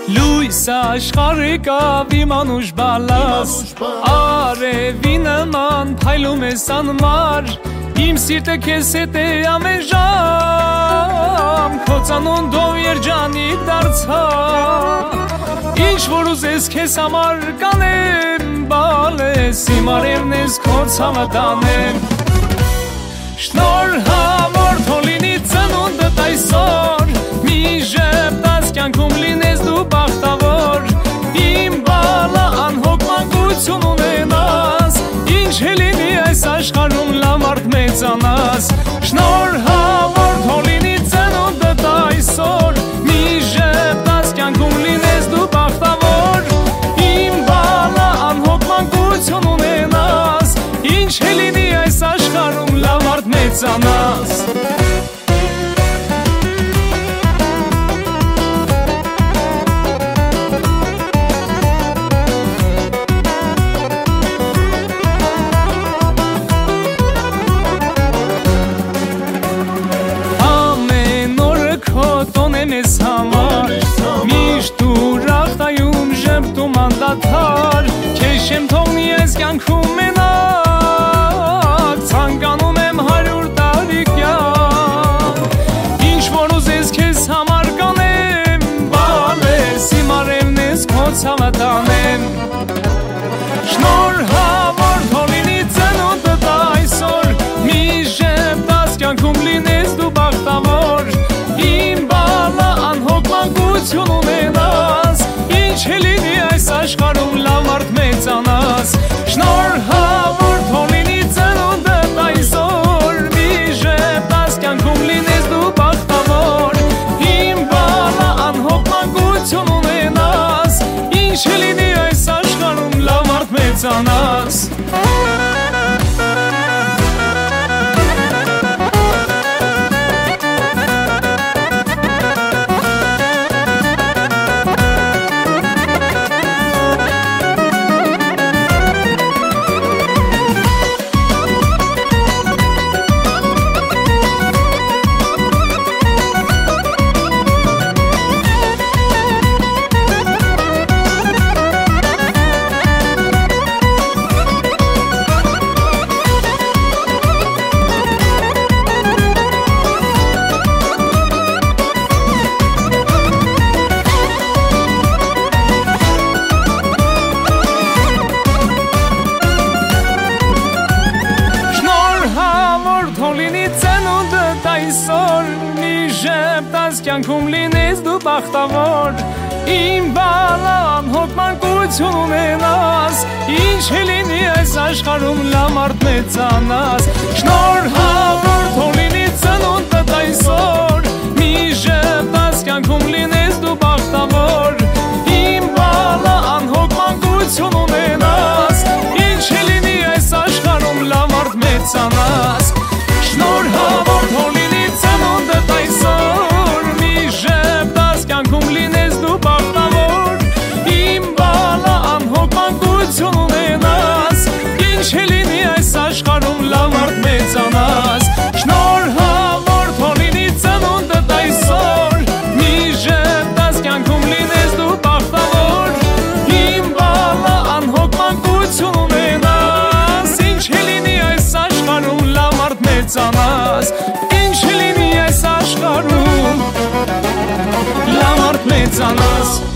լույս աշխարհի կավի մանուշ բալաս արևի նման փայլում ես անմար իմ սիրտը քեզ հետ է ամեն ժամ քո ծանոթով երջանիկ դարձա ինչ որ ուզես քեզ համար կանեմ բալես իմ արևն ես քո ցավատանեմ շնորհավոր թող լինի ծնունդդ այսօր մի ժպտաս կյանքում լինես դու բախտավոր իմ բալա անհոգ մանկություն ունենաս ինչ է լինի այս աշխարհում լավ մարդ մեծանաս շնորհավոր թող լինի ծնունդդ այսօր մի ժպտաս կյանքում լինես դու բախտավոր իմ բալա անհոգ մանկություն ունենաս ինչ է լինի այս աշխարհում լավ մարդ մեծանաս Ես համար միշտ ուրախտայում ժպտում անդադար քեզ չեմ թողնի ես կյանքում մենակ ցանկանում եմ 100 տարի կյանք ինչ որ ուզես քեզ համար կանեմ բալես իմ արևն ես քո ցավատանեմ շնորհավոր թող լինի ծնունդդ այսօր մի ժպտաս կյանքում լինես դու բախտավոր իմ մանկություն ունենաս ինչ է լինի այս աշխարհում լավ մարդ մեծանաս շնորհավոր թող լինի ծնունդդ այսօր մի ժպտաս կյանքում լինես դու բախտավոր իմ բալա անհոգ մանկություն ունենաս ինչ է լինի այս աշխարհում լավ մարդ մեծանաս կյանքում լինես դու բախտավոր իմ բալա անհոգ մանկություն ունենաս ինչ է լինի այս աշխարհում լավ մարդ մեծանաս շնորհավոր թող լինի ծնունդդ այսօր մի ժպտաս կյանքում լինես դու բախտավոր իմ բալա անհոգ մանկություն ունենաս ինչ է լինի այս աշխարհում լավ մարդ մեծանաս շնորհավոր թող լինի ծնունդդ այսօր կյանքում լինես դու բախտավոր իմ բալա անհոգ մանկություն ունենաս ինչ է լինի այս աշխարհում լավ մարդ մեծանաս շնորհավոր թող լինի ծնունդդ այսօր մի ժպտաս կյանքում լինես դու բախտավոր իմ բալա անհոգ մանկություն ունենաս ինչ է լինի այս աշխարհում լավ մարդ մեծանաս ինչ է լինի այս աշխարհում La mort mezzanotte